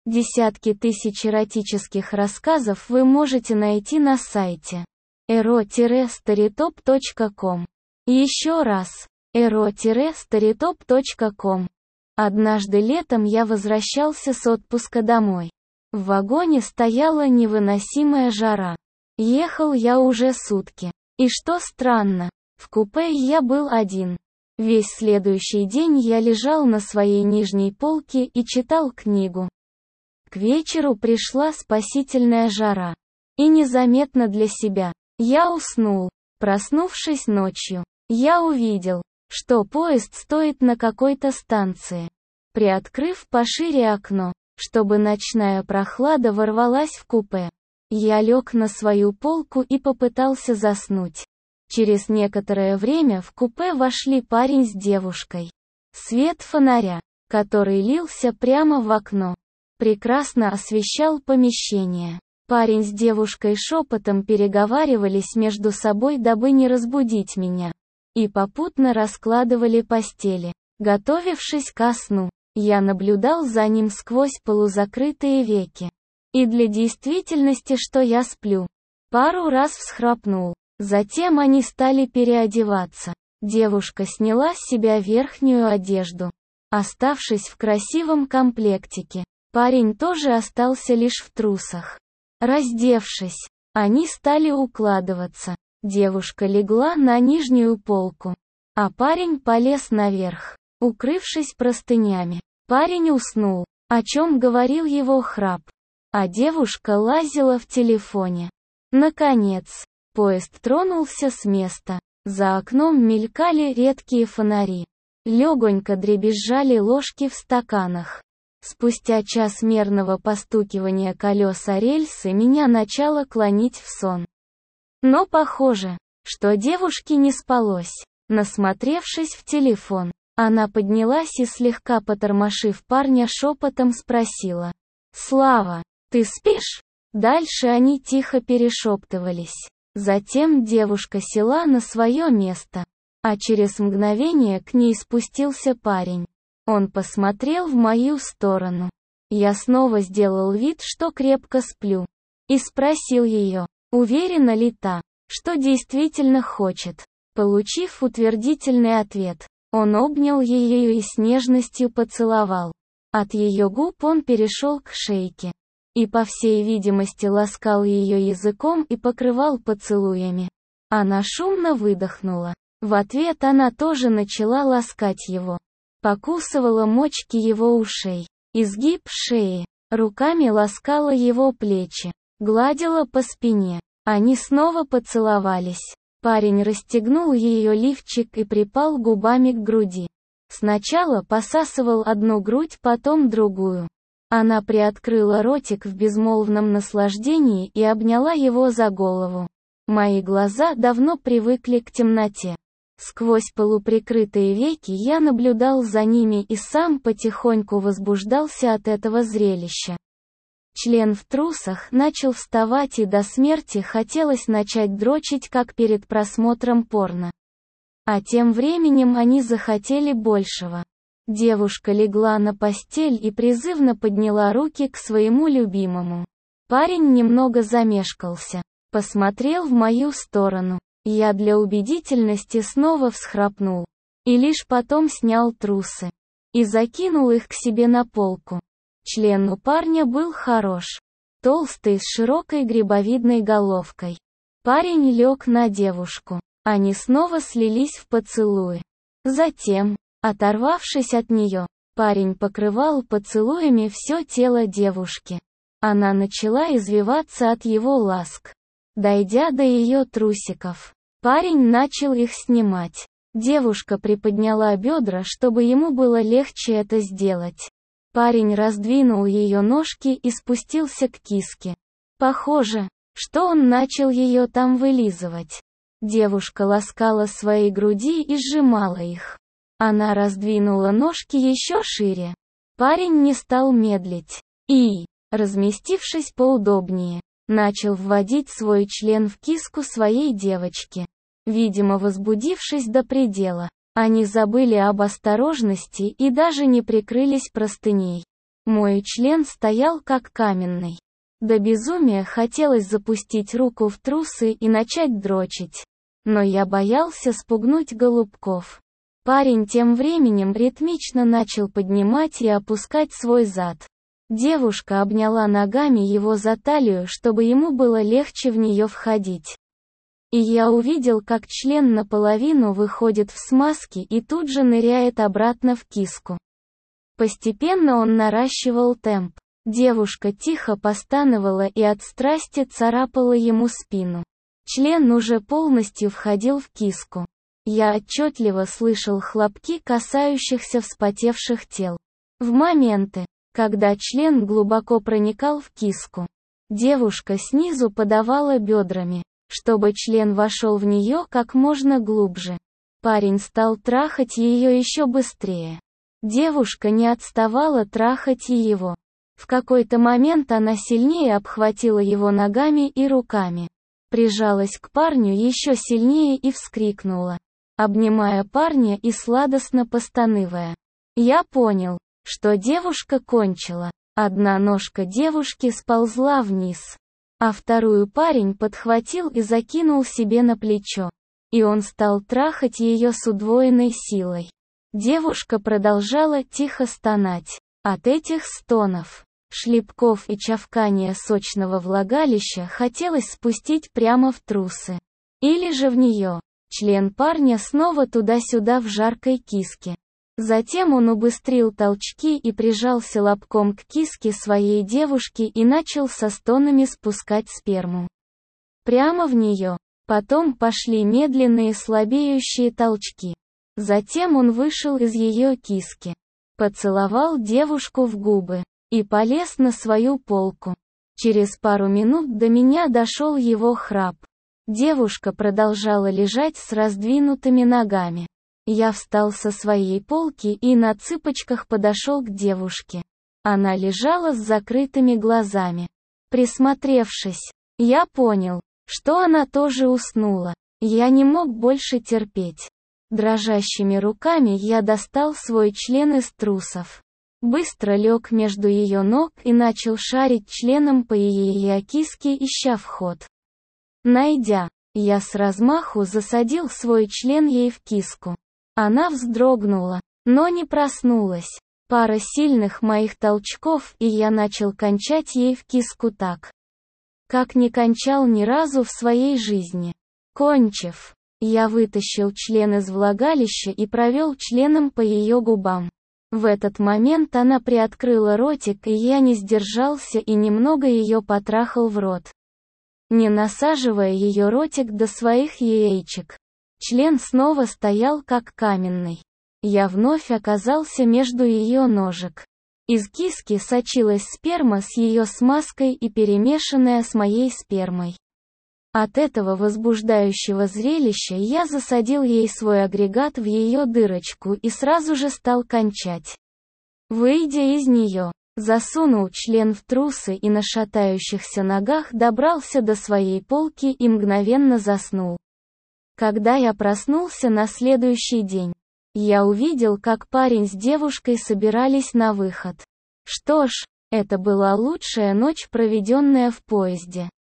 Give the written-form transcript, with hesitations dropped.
Десятки тысяч эротических рассказов вы можете найти на сайте ero-storytop.com. Еще раз, ero-storytop.com. Однажды летом я возвращался с отпуска домой. В вагоне стояла невыносимая жара. Ехал я уже сутки. И что странно, в купе я был один. Весь следующий день я лежал на своей нижней полке и читал книгу. К вечеру пришла спасительная жара. И незаметно для себя, я уснул. Проснувшись ночью, я увидел, что поезд стоит на какой-то станции. Приоткрыв пошире окно, чтобы ночная прохлада ворвалась в купе, я лег на свою полку и попытался заснуть. Через некоторое время в купе вошли парень с девушкой. Свет фонаря, который лился прямо в окно, прекрасно освещал помещение. Парень с девушкой шепотом переговаривались между собой, дабы не разбудить меня, и попутно раскладывали постели. Готовившись ко сну, я наблюдал за ним сквозь полузакрытые веки. И для действительности, что я сплю, пару раз всхрапнул. Затем они стали переодеваться. Девушка сняла с себя верхнюю одежду, оставшись в красивом комплектике. Парень тоже остался лишь в трусах. Раздевшись, они стали укладываться. Девушка легла на нижнюю полку, а парень полез наверх, укрывшись простынями. Парень уснул, о чем говорил его храп, а девушка лазила в телефоне. Наконец, поезд тронулся с места. За окном мелькали редкие фонари. Легонько дребезжали ложки в стаканах. Спустя час мерного постукивания колес о рельсы меня начало клонить в сон. Но похоже, что девушке не спалось. Насмотревшись в телефон, она поднялась и, слегка потормошив парня, шепотом спросила: «Слава, ты спишь?» Дальше они тихо перешептывались. Затем девушка села на свое место, а через мгновение к ней спустился парень. Он посмотрел в мою сторону. Я снова сделал вид, что крепко сплю, и спросил ее, уверена ли та, что действительно хочет. Получив утвердительный ответ, он обнял ее и с нежностью поцеловал. От ее губ он перешел к шейке и, по всей видимости, ласкал ее языком и покрывал поцелуями. Она шумно выдохнула. В ответ она тоже начала ласкать его. Покусывала мочки его ушей, изгиб шеи, руками ласкала его плечи, гладила по спине. Они снова поцеловались. Парень расстегнул ее лифчик и припал губами к груди. Сначала посасывал одну грудь, потом другую. Она приоткрыла ротик в безмолвном наслаждении и обняла его за голову. Мои глаза давно привыкли к темноте. Сквозь полуприкрытые веки я наблюдал за ними и сам потихоньку возбуждался от этого зрелища. Член в трусах начал вставать, и до смерти хотелось начать дрочить, как перед просмотром порно. А тем временем они захотели большего. Девушка легла на постель и призывно подняла руки к своему любимому. Парень немного замешкался, посмотрел в мою сторону. Я для убедительности снова всхрапнул. И лишь потом снял трусы и закинул их к себе на полку. Член у парня был хорош. Толстый, с широкой грибовидной головкой. Парень лег на девушку. Они снова слились в поцелуи. Затем, оторвавшись от нее, парень покрывал поцелуями все тело девушки. Она начала извиваться от его ласк. Дойдя до ее трусиков, парень начал их снимать. Девушка приподняла бедра, чтобы ему было легче это сделать. Парень раздвинул ее ножки и спустился к киске. Похоже, что он начал ее там вылизывать. Девушка ласкала свои груди и сжимала их. Она раздвинула ножки еще шире. Парень не стал медлить и, разместившись поудобнее, начал вводить свой член в киску своей девочки. Видимо, возбудившись до предела, они забыли об осторожности и даже не прикрылись простыней. Мой член стоял как каменный. До безумия хотелось запустить руку в трусы и начать дрочить. Но я боялся спугнуть голубков. Парень тем временем ритмично начал поднимать и опускать свой зад. Девушка обняла ногами его за талию, чтобы ему было легче в нее входить. И я увидел, как член наполовину выходит в смазки и тут же ныряет обратно в киску. Постепенно он наращивал темп. Девушка тихо постановала и от страсти царапала ему спину. Член уже полностью входил в киску. Я отчетливо слышал хлопки касающихся вспотевших тел. В моменты, когда член глубоко проникал в киску, девушка снизу подавала бедрами, чтобы член вошел в нее как можно глубже. Парень стал трахать ее еще быстрее. Девушка не отставала трахать и его. В какой-то момент она сильнее обхватила его ногами и руками, прижалась к парню еще сильнее и вскрикнула, обнимая парня и сладостно постанывая. Я понял, что девушка кончила. Одна ножка девушки сползла вниз, а вторую парень подхватил и закинул себе на плечо. И он стал трахать ее с удвоенной силой. Девушка продолжала тихо стонать. От этих стонов, шлепков и чавкания сочного влагалища хотелось спустить прямо в трусы. Или же в нее. Член парня снова туда-сюда в жаркой киске. Затем он убыстрил толчки и прижался лобком к киске своей девушки и начал со стонами спускать сперму прямо в нее. Потом пошли медленные слабеющие толчки. Затем он вышел из ее киски, поцеловал девушку в губы и полез на свою полку. Через пару минут до меня дошел его храп. Девушка продолжала лежать с раздвинутыми ногами. Я встал со своей полки и на цыпочках подошел к девушке. Она лежала с закрытыми глазами. Присмотревшись, я понял, что она тоже уснула. Я не мог больше терпеть. Дрожащими руками я достал свой член из трусов. Быстро лег между ее ног и начал шарить членом по ее киске, ища вход. Найдя, я с размаху засадил свой член ей в киску. Она вздрогнула, но не проснулась. Пара сильных моих толчков, и я начал кончать ей в киску так, как не кончал ни разу в своей жизни. Кончив, я вытащил член из влагалища и провел членом по ее губам. В этот момент она приоткрыла ротик, и я не сдержался и немного ее потрахал в рот, не насаживая ее ротик до своих яичек. Член снова стоял как каменный. Я вновь оказался между ее ножек. Из киски сочилась сперма с ее смазкой и перемешанная с моей спермой. От этого возбуждающего зрелища я засадил ей свой агрегат в ее дырочку и сразу же стал кончать. Выйдя из нее, засунул член в трусы и на шатающихся ногах добрался до своей полки и мгновенно заснул. Когда я проснулся на следующий день, я увидел, как парень с девушкой собирались на выход. Что ж, это была лучшая ночь, проведенная в поезде.